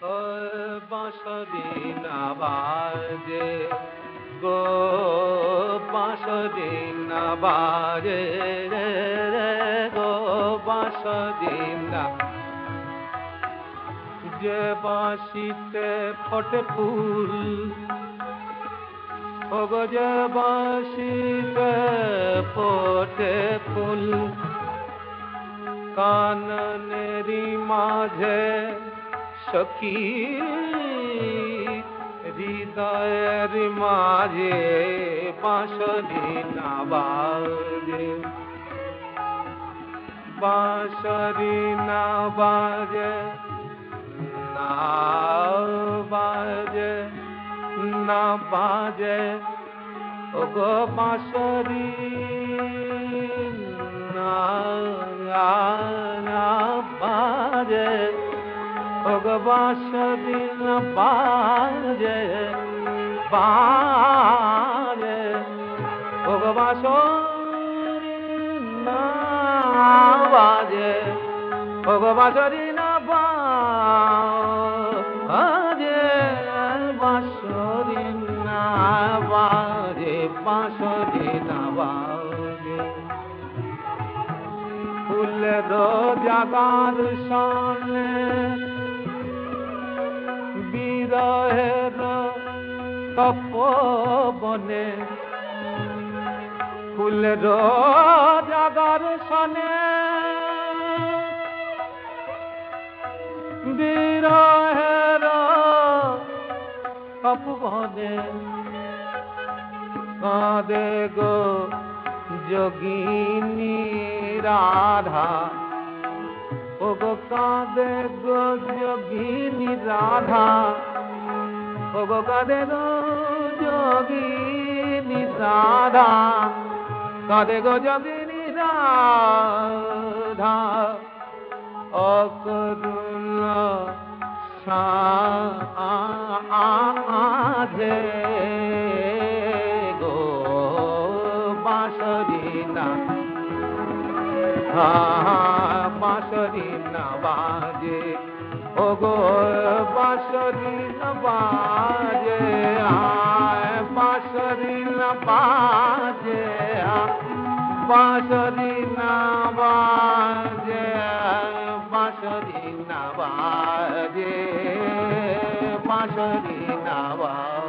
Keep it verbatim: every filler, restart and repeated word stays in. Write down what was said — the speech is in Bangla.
ও বাঁশরি না বাজে গো, বাঁশরি না বাজে রে রে গো, বাঁশরি না। যে বাঁশিতে ফোটে ফুল, ও গো যে বাঁশিতে ফোটে ফুল, কাননেরি মাঝে সখী, হৃদয়ের মাঝে বাঁশরি না বাজে, বাঁশরি না বাজে, না বাজে, না বাজে, ও গো বাঁশরি না না বাজে, ও গো বাঁশরি না বাজে, বাজে, ও গো বাঁশরি না বাজে, ও গো বাঁশরি না বাজে, বাঁশরি না বাজে, বাঁশরি না বাজে। ফুলের জাগার সনে বিরহের তপবনে, ফুলের জাগার সনে বিরহের তপবনে, কাঁদে গো যোগিনী রাধা, ও গো কাঁদে গো যোগিনী রাধা, ও গো কাঁদে গো যোগিনী রাধা, কাঁদে গো যোগিনী রাধা, অকরুণ সাধে গো বাঁশরি না, বাঁশরি না বাজে, ও গো বাঁশরি না বাজে, বাঁশরি না বাজে, বাঁশরি না বাজে, বাঁশরি না বাজে, বাঁশরি না বাজে।